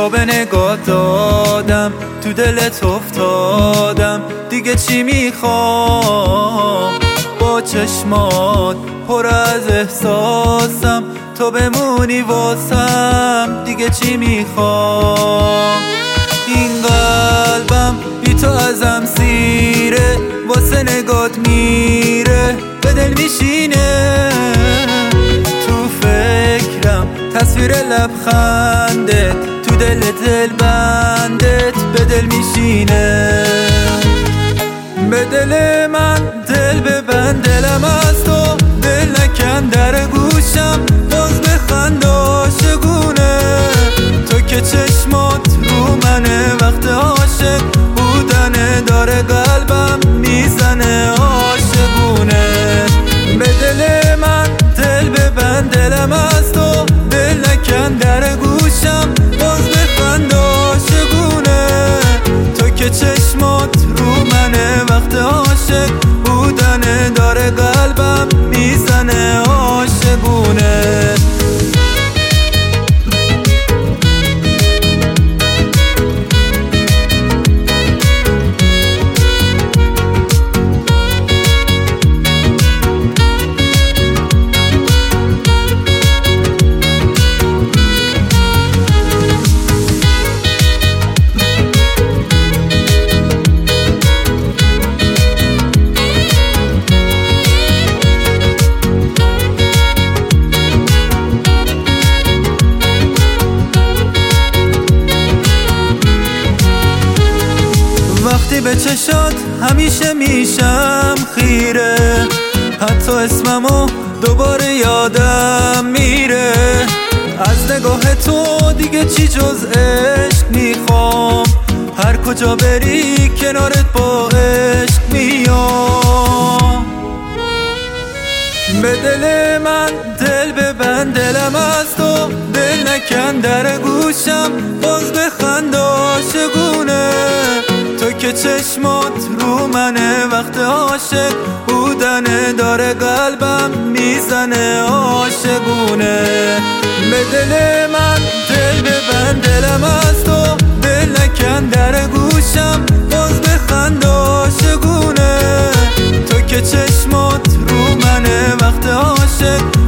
تا به نگاه دادم تو دلت افتادم، دیگه چی میخوام؟ با چشمات پر از احساسم، تو بمونی واسم، دیگه چی میخوام؟ این قلبم بی تو ازم سیره، واسه نگات میره به دل میشینه، تو فکرم تصویر لبخندت، تو دل بندت به دل میشینه. به دل من دل ببند، دلم از تو دل نکن، در گوشم باز بخند عاشقونه، تو که چشمات رو منه، وقت عاشق بودنه، داره قلبم میزنه عاشقونه. به دل من دل ببند، دلم از تو دل نکن، در گوشم باز بخند عاشقونه، تو که چشمات رو منه، وقت عاشق بودنه، داره قلبم میزنه عاشقونه. وقتی به چشات همیشه میشم خیره، حتی اسممو دوباره یادم میره، از نگاه تو دیگه چی جز عشق میخوام، هر کجا بری کنارت با عشق میام. به دل من دل ببند، دلم از تو دل نکن، در گوشم باز بخند عاشقونه، تو که چشمات رو منه، وقت عاشق بودنه، داره قلبم میزنه عاشقونه. به دل من دل ببند، دلم از تو دل نکن، در گوشم باز بخند عاشقونه، تو که چشمات رو منه، وقت عاشق